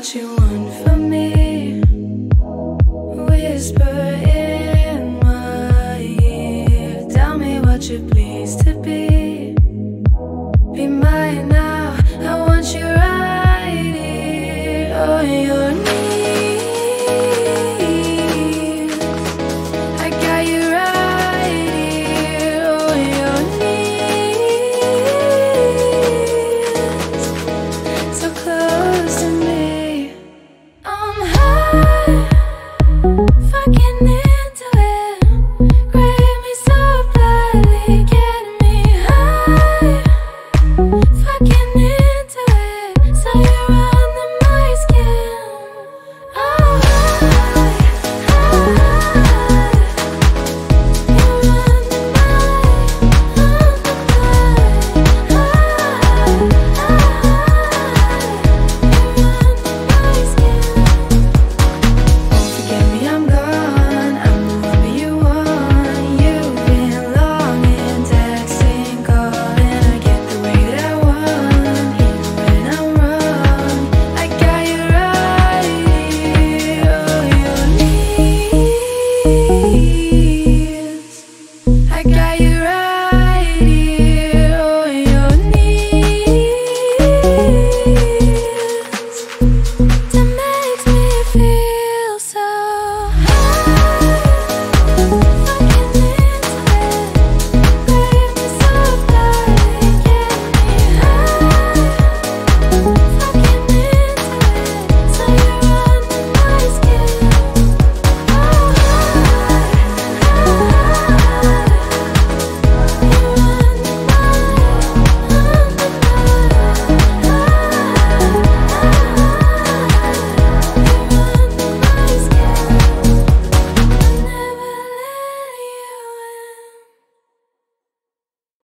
what you want from me. Whisper in my ear, tell me what you're pleased to be. Be mine now, I want you right here. Oh, you're